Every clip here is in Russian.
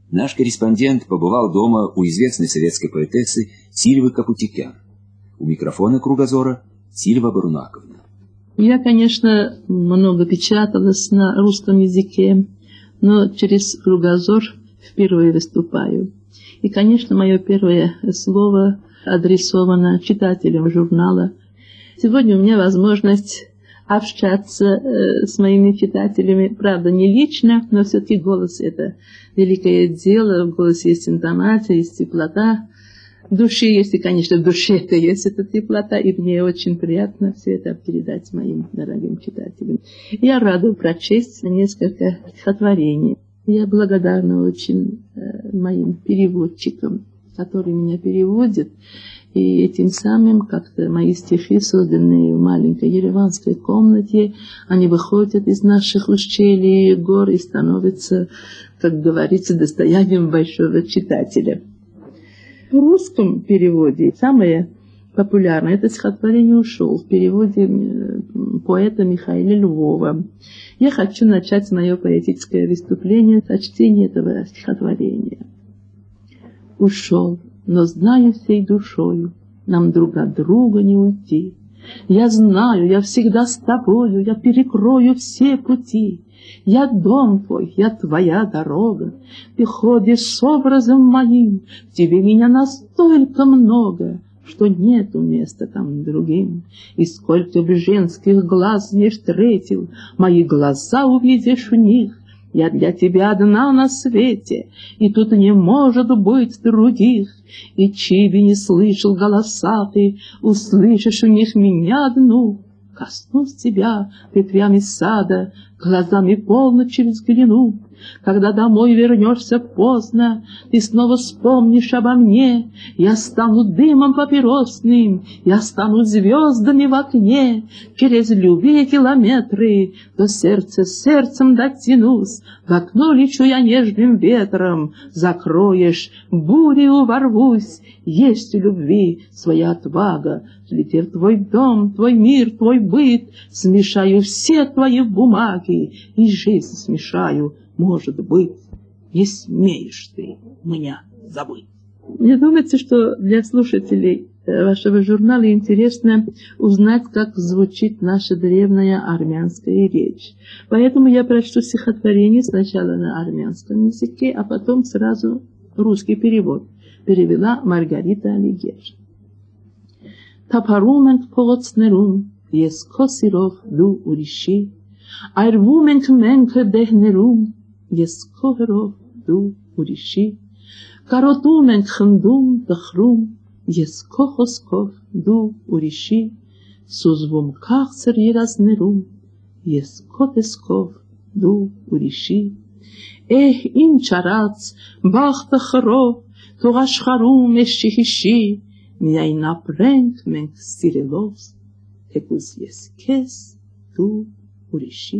Наш корреспондент побывал дома у известной советской поэтессы Сильвы Капутикян. У микрофона «Кругозора» Сильва Барунаковна. Я, конечно, много печаталась на русском языке, но через «Кругозор» впервые выступаю. И, конечно, мое первое слово адресовано читателям журнала. Сегодня у меня возможность общаться с моими читателями, правда, не лично, но все-таки голос — это великое дело, в голосе есть интонация, есть теплота души, если, конечно, в душе это есть эта теплота, и мне очень приятно все это передать моим дорогим читателям. Я рада прочесть несколько стихотворений. Я благодарна очень моим переводчикам, которые меня переводят, и этим самым как-то мои стихи, созданные в маленькой ереванской комнате, они выходят из наших ущелий и гор и становятся, как говорится, достоянием большого читателя. В русском переводе самое популярное — это стихотворение «Ушел» в переводе поэта Михаила Львова. Я хочу начать мое поэтическое выступление с чтения этого стихотворения. «Ушел, но знаю всей душою, нам друг от друга не уйти. Я знаю, я всегда с тобою, я перекрою все пути. Я дом твой, я твоя дорога, ты ходишь с образом моим, в тебе меня настолько много, что нету места там другим. И сколько б женских глаз не встретил, мои глаза увидишь в них. Я для тебя одна на свете, и тут не может быть других. И чьи бы не слышал голоса ты, услышишь у них меня одну. Коснусь тебя ветвями сада, глазами полночи взгляну. Когда домой вернешься поздно, ты снова вспомнишь обо мне. Я стану дымом папиросным, я стану звездами в окне. Через любые километры до сердца сердцем дотянусь. В окно лечу я нежным ветром, закроешь, бурю ворвусь. Есть у любви своя отвага, влетев в твой дом, твой мир, твой быт. Смешаю все твои бумаги и жизнь смешаю. Может быть, не смеешь ты меня забыть. Мне думается, что для слушателей вашего журнала интересно узнать, как звучит наша древняя армянская речь. Поэтому я прочту стихотворение сначала на армянском языке, а потом сразу русский перевод. Перевела Маргарита Алигер. Թափառում ենք փողոցներում, ես քո սիրով դու ուրիշի, այրվում ենք մենք դեհներում, ես քո հերով դու ուրիշի, կարոտում ենք խնդում, տխրում, ես քո խոսքով դու ուրիշի, սուզվում քաղցր երազներում, ես քո տեսքով դու ուրիշի, ինչ արած, բախտը խռով, թող աշխարհում էս չհիշի, միայն ապրենք մենք սիրելով, թեկուզ ես քեզ, դու ուրիշի.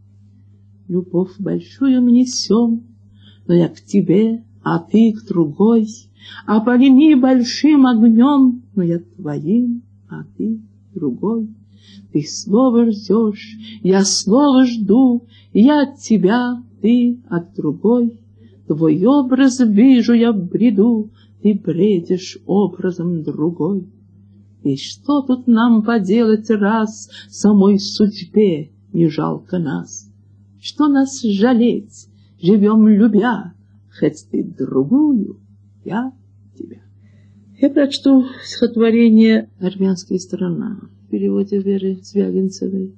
Любовь большую мы несем, но я к тебе, а ты к другой. Опалими большим огнем, но я твоим, а ты другой. Ты слово ждешь, я слово жду, я от тебя, ты от другой. Твой образ вижу я в бреду, ты бредишь образом другой. И что тут нам поделать, раз самой судьбе не жалко нас? Что нас жалеть, живем любя, хоть ты другую, я тебя. Я прочту стихотворение «Армянская страна» в переводе Веры Звягинцевой.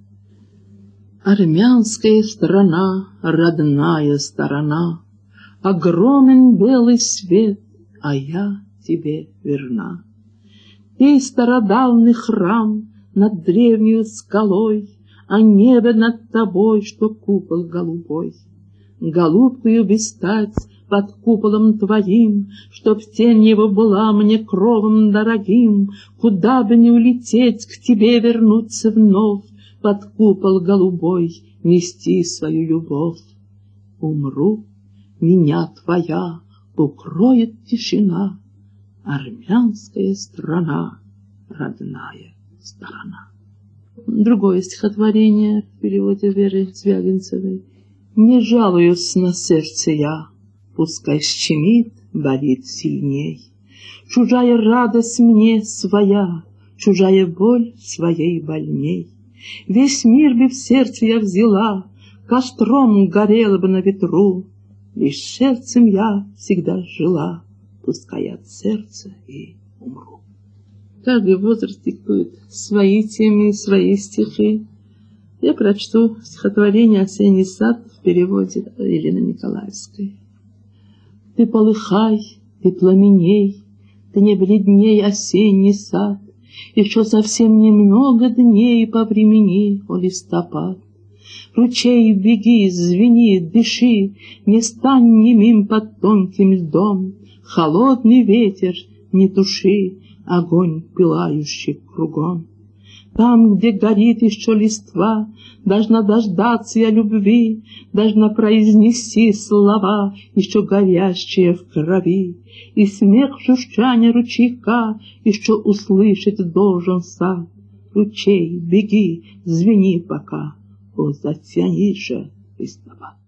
Армянская страна, родная сторона, огромен белый свет, а я тебе верна. Ты стародавний храм над древней скалой, а небо над тобой, что купол голубой. Голубкою бы стать под куполом твоим, чтоб тень его была мне кровом дорогим, куда бы не улететь, к тебе вернуться вновь, под купол голубой нести свою любовь. Умру, меня твоя укроет тишина, армянская страна, родная сторона. Другое стихотворение в переводе Веры Звягинцевой. Не жалуюсь на сердце я, пускай щемит, болит сильней. Чужая радость мне своя, чужая боль своей больней. Весь мир бы в сердце я взяла, костром горела бы на ветру, лишь сердцем я всегда жила, пускай от сердца и умру. Каждый возраст диктует свои темы, свои стихи. Я прочту стихотворение «Осенний сад» в переводе Елены Николаевской. Ты полыхай, ты пламеней, ты не бледней, осенний сад, еще совсем немного дней по времени, о листопад. Ручей, беги, звени, дыши, не стань немим под тонким льдом, холодный ветер, не туши огонь, пылающий кругом. Там, где горит еще листва, должна дождаться я любви, должна произнести слова, еще горящие в крови, и смех журчания ручейка еще услышать должен сад. Ручей, беги, звени пока, о, затяни же листопад.